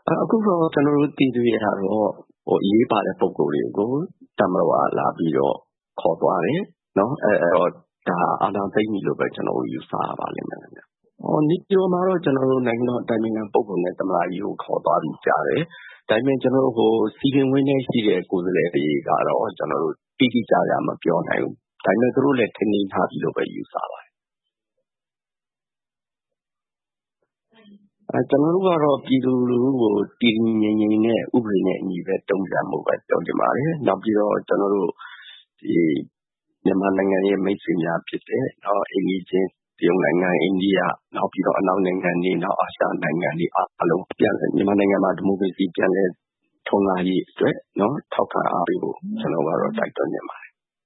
အခုတော့ကျွန်တော်တို့တည်သူရတာတော့အရေးပါတဲ့ပုံကိုယ်တွေကိုတပ်မတော်ကလာပြီးတော့ခေါ်သွားတယ်နော်အဲ့တော့ဒါအာဏာသိမ်းပြီလို့ပဲကျွန်တော်တို့ယူဆရပါလိမ့်မယ်ဗျ။နေပြည်တော်မှာတော့ကျွန်တော်တို့နိုင်ငံတော်တိုင်ပင်ခံပုဂ္ဂိုလ်နဲ့သမ္မတကြီးကိုခေါ်သွားပြီးကြားတယ်။ဒါပေမဲ့ကျွန်တော်တို့စီပင်ဝင်းထဲရှိတဲ့ကိုယ်စားလှယ်တွေကတော့ကျွန်တော်တို့တိတိကျကျမပြောနိုင်ဘူး။ဒါပေမဲ့သူတို့လည်းထင်နေထားပြီလို့ပဲယူဆပါတယ်ကျွန်တော်တို့ကတော့ပြည်သူလူထုကိုတည်တည်ငြိမ်ငြိမ်နဲ့ဥပဒေနဲ့အညီပဲတုံ့ပြန်မှုပဲပြောချင်ပါတယ်။နောက်ပြီးတော့ကျွန်တော်တို့ဒီမြန်မာနိုင်ငံရဲ့မိတ်ဆွေများဖြစ်တဲ့အိန္ဒိချင်းတရုတ်နိုင်ငံအိန္ဒိယနောက်ပြီးတော့အနောက်နိုင်ငံတွေနောက်အာရှနိုင်ငံတွေအားလုံးပြန်မြန်မာနိုင်ငံမှာဒီမိုကရေစီပြန်လည်ထွန်းကားရေးအတွက်ထောက်ခံအားပေးဖို့ကျွန်တော်ကတော့တိုက်တွန်းနေပါတယ်